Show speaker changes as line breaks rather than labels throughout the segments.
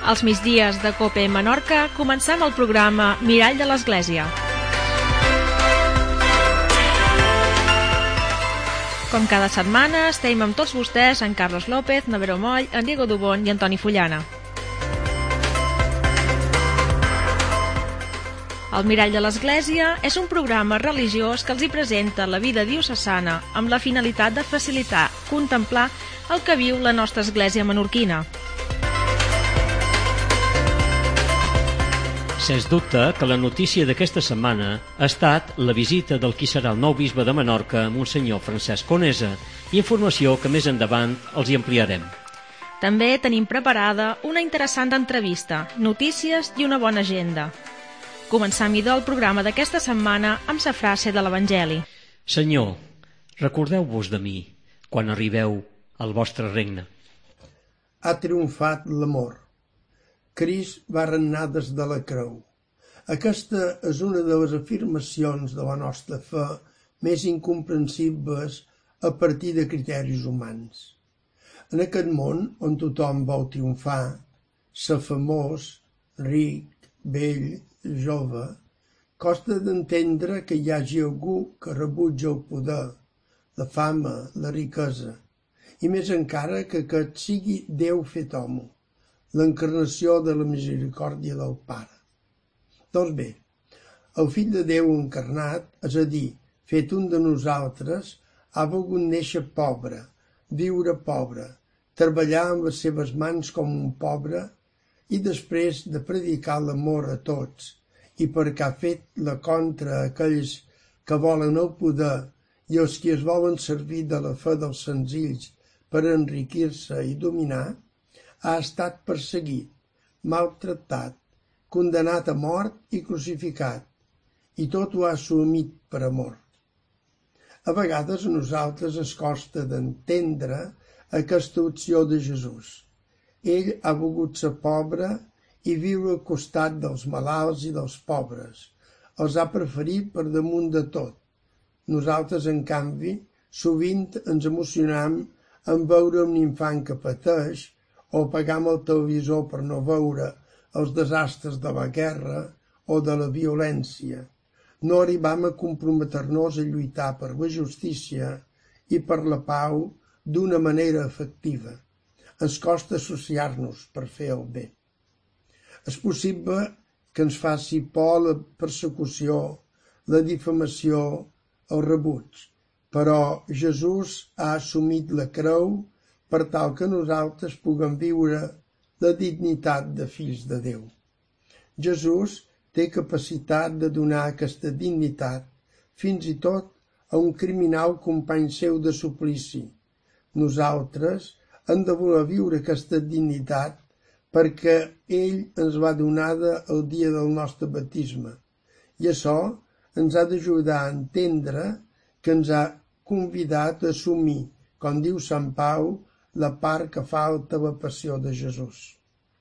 Als migdies de COPE Menorca comencem el programa Mirall de l'Església. Com cada setmana estem amb tots vostès, en Carlos López, Navero Moll, en Diego Dubón i Antoni Fullana. El Mirall de l'Església és un programa religiós que els hi presenta la vida diocesana amb la finalitat de facilitar, contemplar el que viu la nostra església menorquina.
Sens dubte que la notícia d'aquesta setmana ha estat la visita del qui serà el nou bisbe de Menorca, Monsenyor Francesc Conesa, informació que més endavant els hi ampliarem.
També tenim preparada una interessant entrevista, notícies i una bona agenda. Començam idò el programa d'aquesta setmana amb la frase de l'Evangeli.
Senyor, recordeu-vos de mi quan arribeu al vostre regne.
Ha triomfat l'amor. Crist va regnar des de la creu. Aquesta és una de les afirmacions de la nostra fe més incomprensibles a partir de criteris humans. En aquest món on tothom vol triomfar, ser famós, ric, vell, jove, costa d'entendre que hi hagi algú que rebutja el poder, la fama, la riquesa, i més encara que aquest sigui Déu fet home, l'encarnació de la misericòrdia del Pare. Doncs bé, el Fill de Déu encarnat, és a dir, fet un de nosaltres, ha volgut néixer pobre, viure pobre, treballar amb les seves mans com un pobre i després de predicar l'amor a tots i perquè ha fet la contra a aquells que volen el poder i els qui es volen servir de la fe dels senzills per enriquir-se i dominar, ha estat perseguit, maltractat, condemnat a mort i crucificat, i tot ho ha assumit per amor. A vegades a nosaltres ens costa d'entendre aquesta opció de Jesús. Ell ha volgut ser pobre i viure al costat dels malalts i dels pobres. Els ha preferit per damunt de tot. Nosaltres, en canvi, sovint ens emocionam en veure un infant que pateix o apagam el televisor per no veure els desastres de la guerra o de la violència. No arribam a comprometre-nos a lluitar per la justícia i per la pau d'una manera efectiva. Ens costa associar-nos per fer el bé. És possible que ens faci por la persecució, la difamació, el rebuig, però Jesús ha assumit la creu per tal que nosaltres puguem viure la dignitat de fills de Déu. Jesús té capacitat de donar aquesta dignitat fins i tot a un criminal company seu de suplici. Nosaltres hem de voler viure aquesta dignitat perquè ell ens va donada el dia del nostre baptisme i això ens ha d'ajudar a entendre que ens ha convidat a assumir, com diu Sant Pau, la part que falta a la passió de Jesús.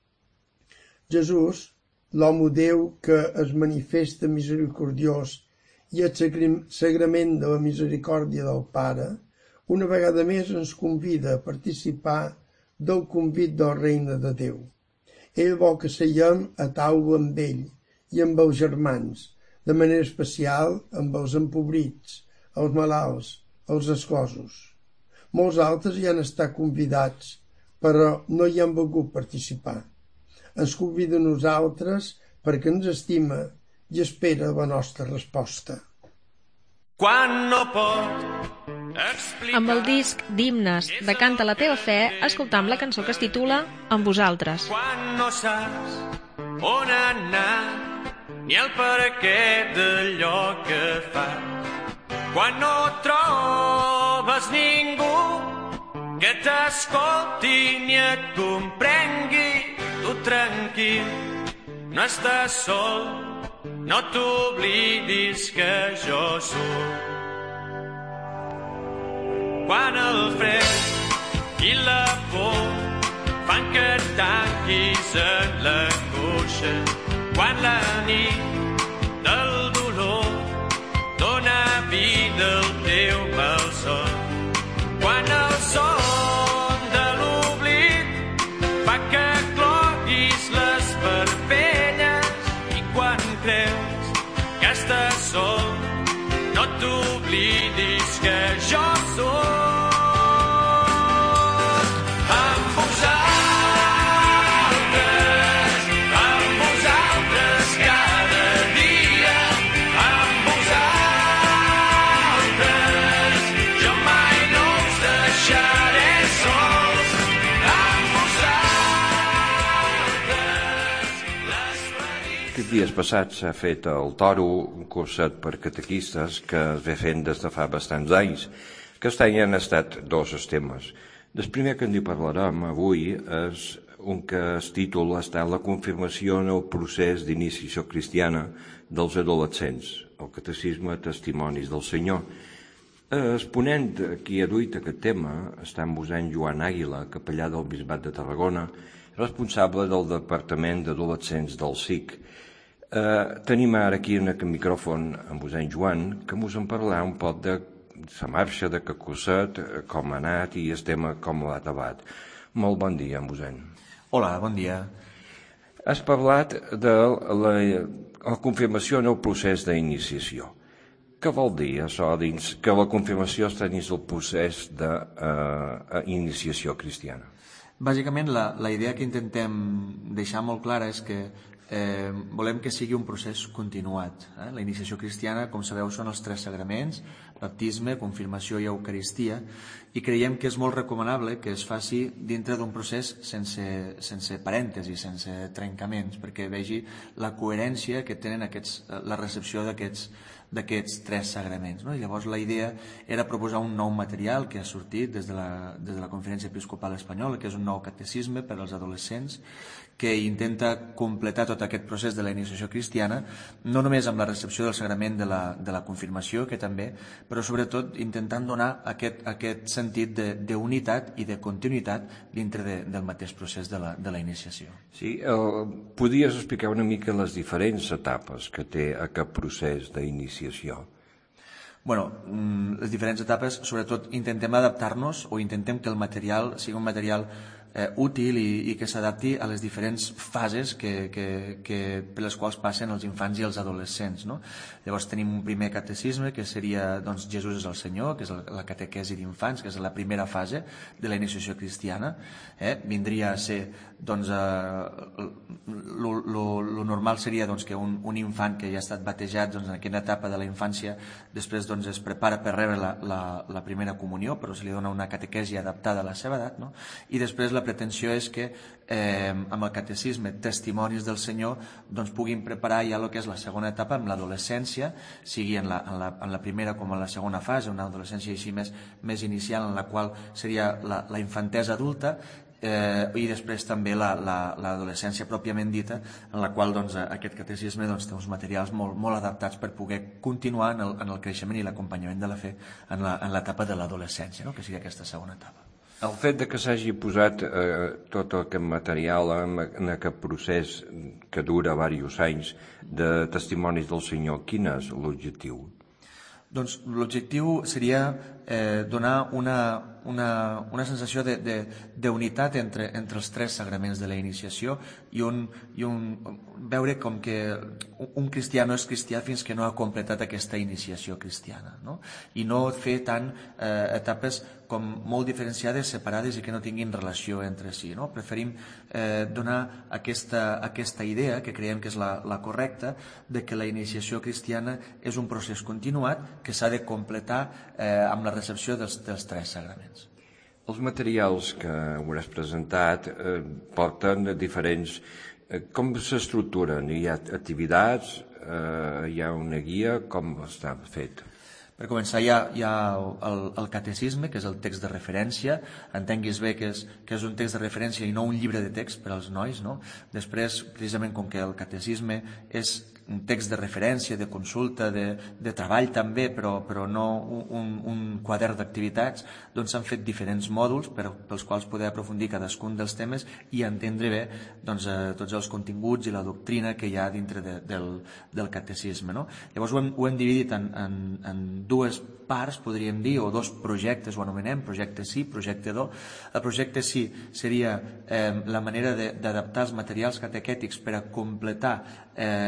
Jesús, l'home Déu que es manifesta misericordiós i el sagrament de la misericòrdia del Pare, una vegada més ens convida a participar del convit del regne de Déu. Ell vol que seiem a taula amb ell i amb els germans, de manera especial amb els empobrits, els malalts, els exclosos. Molts altres hi han estat convidats, però no hi han volgut participar. Ens convida a nosaltres perquè ens estima i espera la nostra resposta.
Quan no pot explicar...
Amb el disc d'himnes de Canta la teva fe, escoltam la cançó que es titula Amb vosaltres.
Quan no saps on anar, ni el per què d'allò que fas. Quan no trobes ningú que t'escolti ni et comprengui, tu tranquil, no estàs sol, no t'oblidis que jo soc. Quan el fred i la por fan que tanquis en l'angoixa, quan la nit del dolor dona vida al teu malson, quan el son de l'oblit fa que cloguis la t'oblidis que jo sóc amb vosaltres cada dia, amb vosaltres jo mai no us deixaré sols, amb vosaltres l'expedició.
Aquests dies passats s'ha fet al Toro un curset per catequistes que es ve fent des de fa bastants anys. Aquest any han estat dos els temes. El primer que en parlarem avui és un que el títol està en la confirmació en el procés d'iniciació cristiana dels adolescents, el catecisme Testimonis del Senyor. El ponent qui ha duit aquest tema està en mossèn Joan Àguila, capellà del Bisbat de Tarragona, responsable del Departament d'Adolescents del SIC. Tenim ara aquí en aquest micròfon en mossèn Joan, que ens en parlarà un poc de la marxa d'aquest curset, com ha anat i el tema com l'ha acabat. Molt bon dia, mossèn.
Hola, bon dia.
Has parlat de la confirmació en el procés d'iniciació. Què vol dir això dins que la confirmació està dins del procés d'iniciació cristiana?
Bàsicament, la idea que intentem deixar molt clara és que volem que sigui un procés continuat. La iniciació cristiana, com sabeu, són els 3 sagraments, baptisme, confirmació i eucaristia, i creiem que és molt recomanable que es faci dintre d'un procés sense parèntesis, sense trencaments, perquè vegi la coherència que tenen la recepció d'aquests 3 sagraments. I llavors la idea era proposar un nou material que ha sortit des de la Conferència Episcopal Espanyola, que és un nou catecisme per als adolescents, que intenta completar tot aquest procés de la iniciació cristiana, no només amb la recepció del sagrament de la confirmació, que també, però sobretot intentant donar aquest sentit d'unitat i de continuïtat dintre del mateix procés de la iniciació.
Sí, podries explicar una mica les diferents etapes que té aquest procés d'iniciació?
Les diferents etapes, sobretot intentem adaptar-nos o intentem que el material sigui un material útil i que s'adapti a les diferents fases per les quals passen els infants i els adolescents. Llavors tenim un primer catecisme que seria Jesús és el Senyor, que és la catequesi d'infants, que és la primera fase de la iniciació cristiana. Vindria a ser lo normal seria que un infant que ja ha estat batejat en aquella etapa de la infància després es prepara per rebre la primera comunió, però se li dona una catequesi adaptada a la seva edat, i després la pretensió és que amb el catecisme Testimonis del Senyor puguin preparar ja el que és la segona etapa amb l'adolescència, sigui en la primera com en la segona fase, una adolescència així més inicial, en la qual seria la infantesa adulta, i després també l'adolescència pròpiament dita, en la qual aquest catecisme té uns materials molt adaptats per poder continuar en el creixement i l'acompanyament de la fe en l'etapa de l'adolescència, que sigui aquesta segona etapa.
El fet que s'hagi posat tot aquest material en aquest procés que dura diversos anys de Testimonis del Senyor, quin és l'objectiu?
Doncs l'objectiu seria donar una sensació d'unitat entre els 3 sagraments de la iniciació i veure com que un cristià no és cristià fins que no ha completat aquesta iniciació cristiana, i no fer tant etapes com molt diferenciades, separades i que no tinguin relació entre si. Preferim donar aquesta idea, que creiem que és la correcta, de que la iniciació cristiana és un procés continuat que s'ha de completar amb la recepció dels 3 sagraments.
Els materials que hauràs presentat porten diferents... Com s'estructuren? Hi ha activitats? Hi ha una guia? Com està fet?
Per començar, hi ha el catecisme, que és el text de referència. Entenguis bé que és un text de referència i no un llibre de text per als nois. Després, precisament com que el catecisme és un text de referència, de consulta, de treball també, però no un quadern d'activitats, s'han fet diferents mòduls pels quals poder aprofundir cadascun dels temes i entendre bé tots els continguts i la doctrina que hi ha dintre del catecisme. Llavors ho hem dividit en 2 parts, podríem dir, o 2 projectes, ho anomenem, projecte sí, projecte do. El projecte sí seria la manera d'adaptar els materials catequètics per a completar el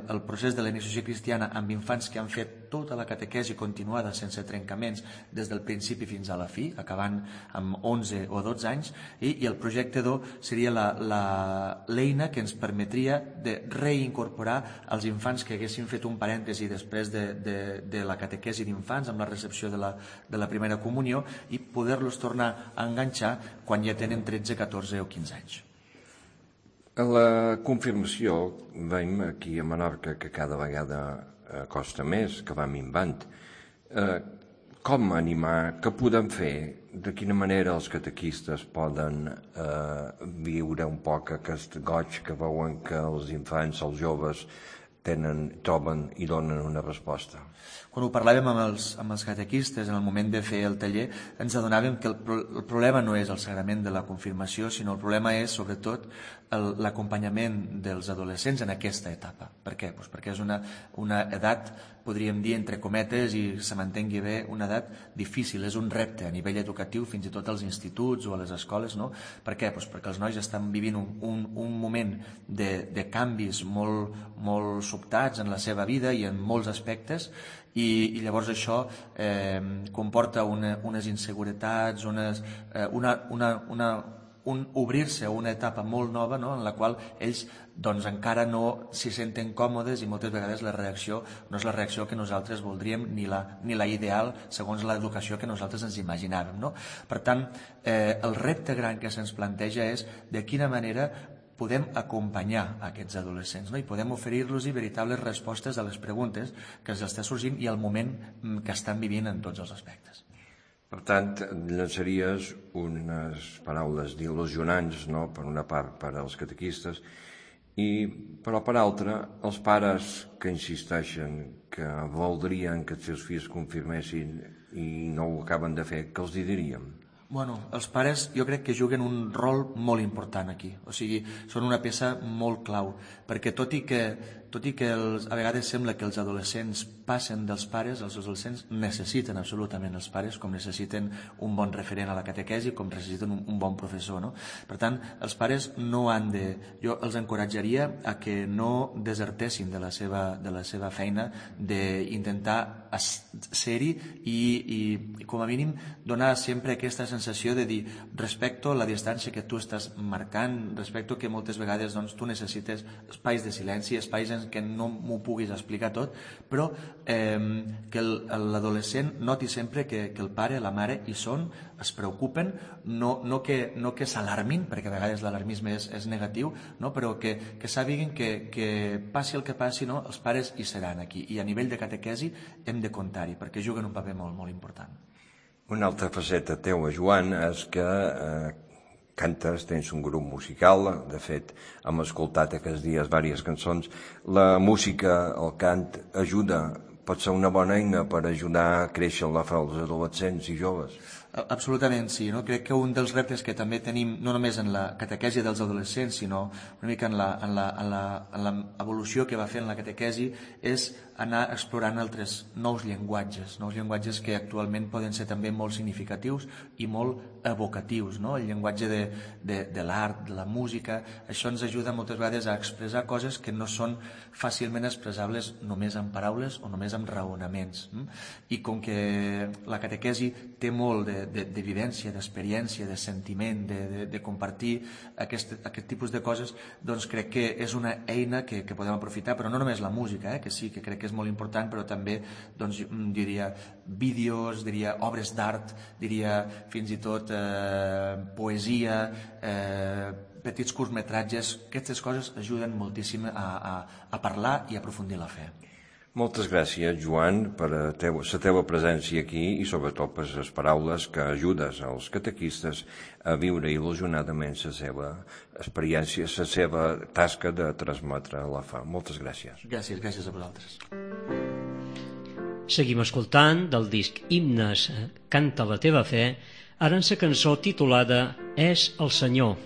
el procés de la iniciació cristiana amb infants que han fet tota la catequesi continuada sense trencaments des del principi fins a la fi, acabant amb 11 o 12 anys, i el projecte DO seria l'eina que ens permetria de reincorporar els infants que haguessin fet un parèntesi després de la catequesi d'infants amb la recepció de la primera comunió i poder-los tornar a enganxar quan ja tenen 13, 14 o 15 anys.
A la confirmació veiem aquí a Menorca que cada vegada costa més, que va minvant. Com animar, què podem fer? De quina manera els catequistes poden viure un poc aquest goig que veuen que els infants, els joves, troben i donen una resposta?
Quan ho parlàvem amb els catequistes en el moment de fer el taller, ens adonàvem que el problema no és el sagrament de la confirmació, sinó el problema és, sobretot, l'acompanyament dels adolescents en aquesta etapa. Per què? Doncs perquè és una edat, podríem dir, entre cometes, i se m'entengui bé, una edat difícil, és un repte a nivell educatiu, fins i tot als instituts o a les escoles, no? Per què? Doncs perquè els nois estan vivint un moment de canvis molt sobtats en la seva vida i en molts aspectes, i llavors això comporta unes inseguretats, un obrir-se a una etapa molt nova, no? En la qual ells doncs, encara no s'hi senten còmodes i moltes vegades la reacció no és la reacció que nosaltres voldríem ni la ideal segons l'educació que nosaltres ens imaginàvem. No? Per tant, el repte gran que se'ns planteja és de quina manera podem acompanyar aquests adolescents, no? I podem oferir-los veritables respostes a les preguntes que els està sorgint i al moment que estan vivint en tots els aspectes.
Per tant, llançaries unes paraules il·lusionants, no? Per una part per als catequistes, però per altra, els pares que insisteixen que voldrien que els seus fills confirmessin i no ho acaben de fer, què els diríem?
Bueno, els pares jo crec que juguen un rol molt important aquí, o sigui, són una peça molt clau, perquè tot i que a vegades sembla que els adolescents passen dels pares, els adolescents necessiten absolutament els pares, com necessiten un bon referent a la catequesi, com necessiten un bon professor, no? Per tant, els pares no han de... Jo els encoratjaria a que no desertessin de la seva feina d'intentar ser-hi i com a mínim donar sempre aquesta sensació de dir respecto la distància que tu estàs marcant, respecto que moltes vegades doncs, tu necessites espais de silenci, espais en que no m'ho puguis explicar tot, però que l'adolescent noti sempre que el pare, la mare hi són, es preocupen, no que s'alarmin, perquè a vegades l'alarmisme és negatiu, no? Però que sàpiguen que passi el que passi, no? Els pares hi seran aquí, i a nivell de catequesi hem de comptar-hi, perquè juguen un paper molt, molt important.
Una altra faceta teua, Joan, és que cantes, tens un grup musical, de fet hem escoltat aquests dies diverses cançons. La música, el cant, pot ser una bona eina per ajudar a créixer la fe dels adolescents i joves.
Absolutament sí, no? Crec que un dels reptes que també tenim, no només en la catequesi dels adolescents, sinó una mica en l'evolució que va fent la catequesi, és anar explorant altres nous llenguatges que actualment poden ser també molt significatius i molt evocatius, no? El llenguatge de l'art, de la música, això ens ajuda moltes vegades a expressar coses que no són fàcilment expressables només amb paraules o només amb raonaments. I com que la catequesi té molt de vivència, d'experiència, de sentiment, de compartir aquest tipus de coses, doncs crec que és una eina que podem aprofitar, però no només la música, que sí, que crec que és molt important, però també, doncs, diria, vídeos, diria, obres d'art, diria, fins i tot poesia, petits curtmetratges, aquestes coses ajuden moltíssim a parlar i a aprofundir la fe.
Moltes gràcies, Joan, per la teva presència aquí i sobretot per les paraules que ajudes als catequistes a viure il·lusionadament la seva experiència, la seva tasca de transmetre la fe. Moltes gràcies.
Gràcies a vosaltres.
Seguim escoltant del disc Himnes, Canta la teva fe, ara en la cançó titulada És el Senyor.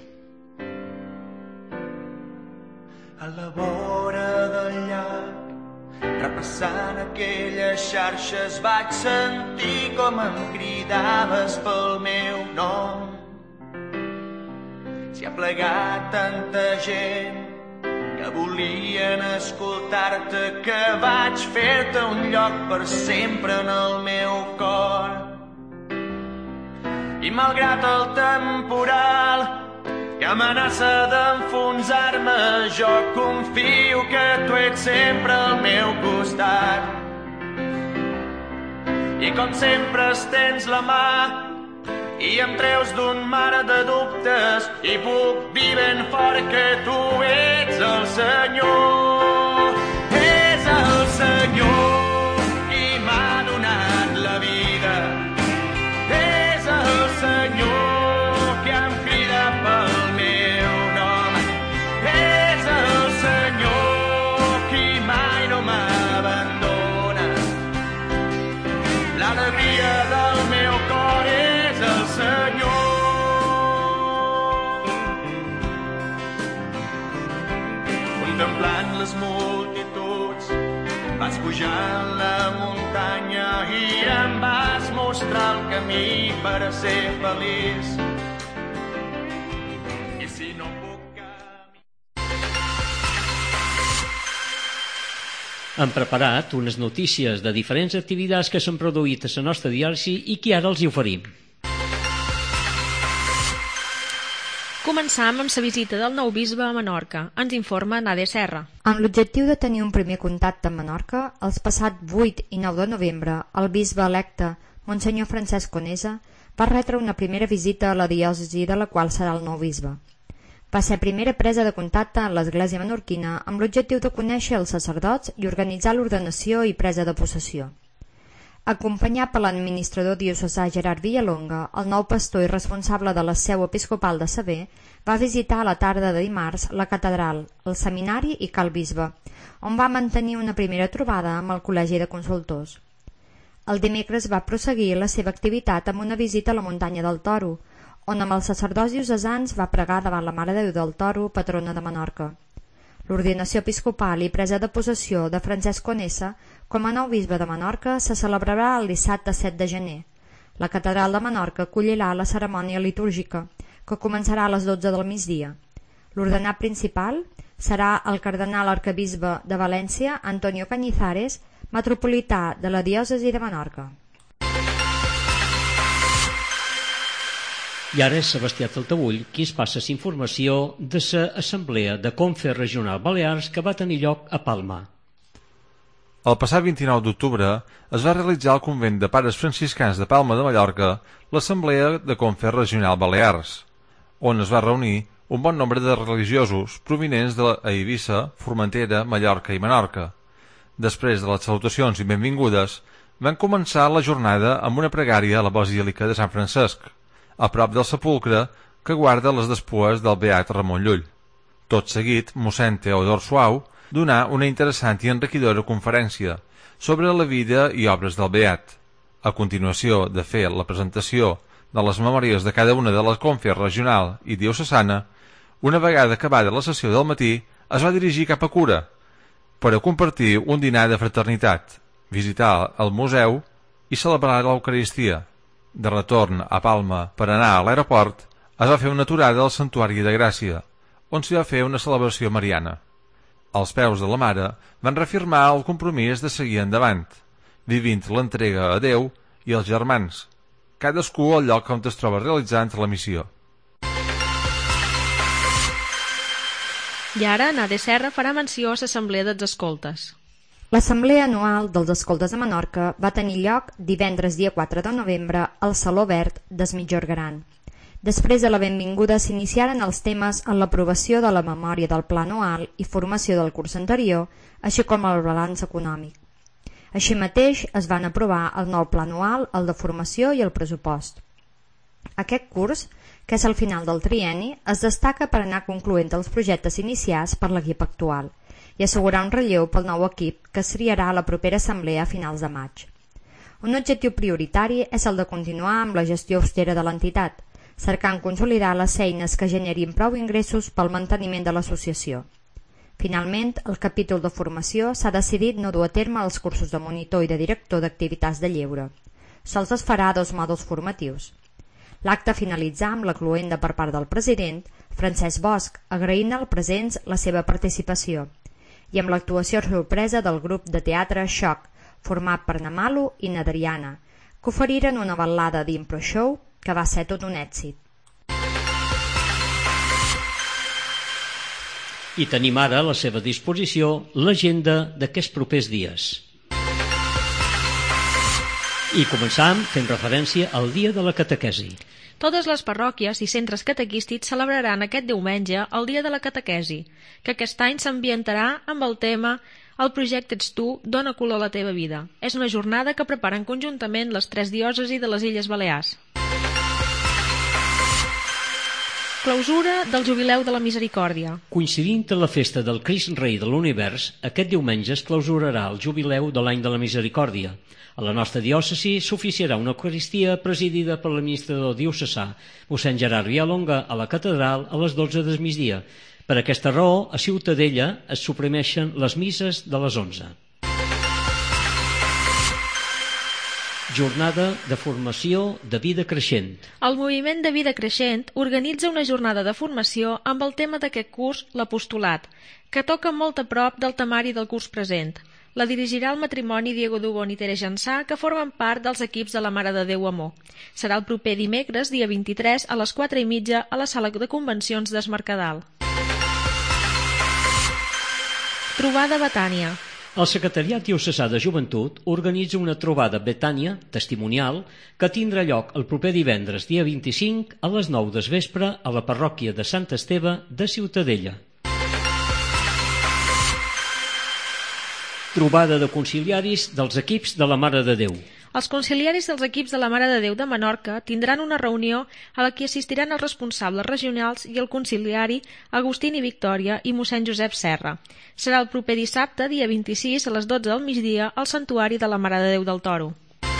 A la vora del llac, repassant aquelles xarxes, vaig sentir com em cridaves pel meu nom. S'hi ha plegat tanta gent que que volien escoltar-te, que vaig fer-te un lloc per sempre en el meu cor. I malgrat el temporal que amenaça d'enfonsar-me, jo confio que tu ets sempre al meu costat. I com sempre estens la mà i em treus d'un mar de dubtes i puc dir ben fort que tu ets el Senyor. És el Senyor qui m'ha donat la vida. És el Senyor que em crida pel meu nom. És el Senyor qui mai no m'abandona. L'alegria del meu cor és el Senyor. Contemplant les multituds vas pujar a la muntanya i em vas mostrar el camí per ser feliç. I si no puc
Hem preparat unes notícies de diferents activitats que s'han produït a la nostra diòcesi i que ara els hi oferim.
Començam amb la visita del nou bisbe a Menorca. Ens informa Nadia Serra.
Amb l'objectiu de tenir un primer contacte amb Menorca, els passats 8 i 9 de novembre, el bisbe electe, Monsenyor Francesc Conesa, va retre una primera visita a la diòcesi de la qual serà el nou bisbe. Va ser primera presa de contacte en l'església menorquina amb l'objectiu de conèixer els sacerdots i organitzar l'ordenació i presa de possessió. Acompanyat per l'administrador diocesà Gerard Villalonga, el nou pastor i responsable de la seu episcopal de Sever va visitar a la tarda de dimarts la catedral, el seminari i cal bisbe, on va mantenir una primera trobada amb el col·legi de consultors. El dimecres va prosseguir la seva activitat amb una visita a la muntanya del Toro, on amb els sacerdots diocesans va pregar davant la Mare de Déu del Toro, patrona de Menorca. L'ordenació episcopal i presa de possessió de Francesc Conesa com a nou bisbe de Menorca se celebrarà el dissabte 7 de gener. La catedral de Menorca acollirà la cerimònia litúrgica, que començarà a les 12 del migdia. L'ordenat principal serà el cardenal arquebisbe de València, Antonio Cañizares, metropolità de la diòcesi de Menorca.
I ara és Sebastià Taltabull qui ens passa la informació de l'Assemblea de Confer Regional Balears que va tenir lloc a Palma.
El passat 29 d'octubre es va realitzar al convent de pares franciscans de Palma de Mallorca l'Assemblea de Confer Regional Balears, on es va reunir un bon nombre de religiosos provinents d'Eivissa, Formentera, Mallorca i Menorca. Després de les salutacions i benvingudes, van començar la jornada amb una pregària a la Basílica de Sant Francesc, a prop del sepulcre que guarda les despues del beat Ramon Llull. Tot seguit, mossèn Teodor Suau donà una interessant i enriquidora conferència sobre la vida i obres del beat. A continuació de fer la presentació de les memòries de cada una de les confers regional i diocesana, una vegada acabada la sessió del matí, es va dirigir cap a Cura per a compartir un dinar de fraternitat, visitar el museu i celebrar l'Eucaristia. De retorn a Palma per anar a l'aeroport, es va fer una aturada al Santuari de Gràcia, on s'hi va fer una celebració mariana. Els peus de la Mare van reafirmar el compromís de seguir endavant, vivint l'entrega a Déu i als germans, cadascú al lloc on es troba realitzant la missió.
I ara Nadia Serra farà menció a l'Assemblea dels Escoltes.
L'Assemblea anual dels Escoltes de Menorca va tenir lloc divendres dia 4 de novembre al Saló Verd d'Es Migjorn Gran. Després de la benvinguda s'iniciaren els temes en l'aprovació de la memòria del Pla anual i formació del curs anterior, així com el balanç econòmic. Així mateix es van aprovar el nou Pla anual, el de formació i el pressupost. Aquest curs, que és el final del trienni, es destaca per anar concloent els projectes iniciats per l'equip actual i assegurar un relleu pel nou equip que es triarà a la propera assemblea a finals de maig. Un objectiu prioritari és el de continuar amb la gestió austera de l'entitat, cercant consolidar les eines que generin prou ingressos pel manteniment de l'associació. Finalment, el capítol de formació s'ha decidit no dur a terme els cursos de monitor i de director d'activitats de lleure. Sols es farà 2 mòduls formatius. L'acte finalitzà amb la cloenda per part del president, Francesc Bosch, agraint als presents la seva participació, i amb l'actuació sorpresa del grup de teatre Xoc, format per na Malu i na Adriana, que oferiren una ballada d'impro show que va ser tot un èxit.
I tenim ara a la seva disposició l'agenda d'aquests propers dies. I començam fent referència al dia de la catequesi.
Totes les parròquies i centres catequístics celebraran aquest diumenge el dia de la catequesi, que aquest any s'ambientarà amb el tema El projecte Ets tu, dona color a la teva vida. És una jornada que preparen conjuntament les 3 diòcesis de les Illes Balears. Clausura del Jubileu de la Misericòrdia.
Coincidint amb la festa del Crist Rei de l'Univers, aquest diumenge es clausurarà el Jubileu de l'Any de la Misericòrdia. A la nostra diòcesi s'oficiarà una Eucaristia presidida per l'administrador diocesà, mossèn Gerard Villalonga, a la catedral a les 12 del migdia. Per aquesta raó, a Ciutadella es suprimeixen les misses de les 11. Jornada de formació de vida creixent.
El Moviment de Vida Creixent organitza una jornada de formació amb el tema d'aquest curs, l'apostolat, que toca molt a prop del temari del curs present. La dirigirà el matrimoni Diego Dubón i Tere Jansà, que formen part dels equips de la Mare de Déu Amor. Serà el proper dimecres, dia 23, a les 4:30, a la sala de convencions d'Es Mercadal. Trobada a Betània.
El Secretariat Diocesà de Joventut organitza una trobada Betània, testimonial, que tindrà lloc el proper divendres, dia 25, a les 9 del vespre, a la parròquia de Sant Esteve de Ciutadella. Trobada de conciliaris dels equips de la Mare de Déu.
Els conciliaris dels equips de la Mare de Déu de Menorca tindran una reunió a la que assistiran els responsables regionals i el conciliari Agustín i Victòria i mossèn Josep Serra. Serà el proper dissabte, dia 26, a les 12 del migdia, al Santuari de la Mare de Déu del Toro.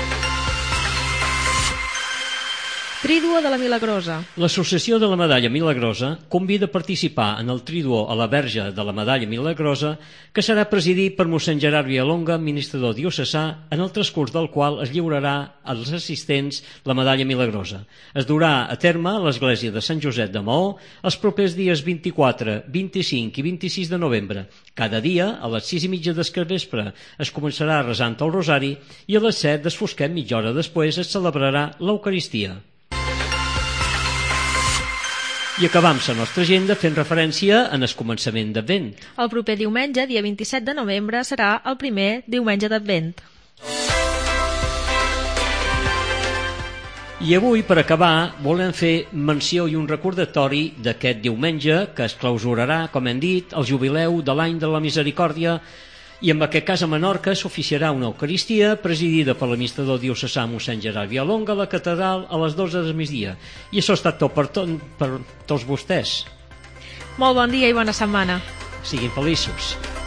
Tríduo de la Milagrosa.
L'Associació de la Medalla Milagrosa convida a participar en el Tríduo a la Verge de la Medalla Milagrosa, que serà presidit per mossèn Gerard Villalonga, administrador diocesà, en el transcurs del qual es lliurarà als assistents la Medalla Milagrosa. Es durà a terme a l'església de Sant Josep de Maó els propers dies 24, 25 i 26 de novembre. Cada dia, a les 6:30 del vespre, es començarà resant el rosari i a les 7 desfosquem mitja hora després es celebrarà l'Eucaristia. I acabam la nostra agenda fent referència en el començament d'Advent.
El proper diumenge, dia 27 de novembre, serà el primer diumenge d'Advent.
I avui, per acabar, volem fer menció i un recordatori d'aquest diumenge que es clausurarà, com hem dit, el Jubileu de l'Any de la Misericòrdia, i en aquest cas a Menorca s'oficiarà una Eucaristia presidida per l'administrador diocesà mossèn Gerard Villalonga a la catedral a les 12 del migdia. I això ha estat tot per tots vostès.
Molt bon dia i bona setmana.
Siguin feliços.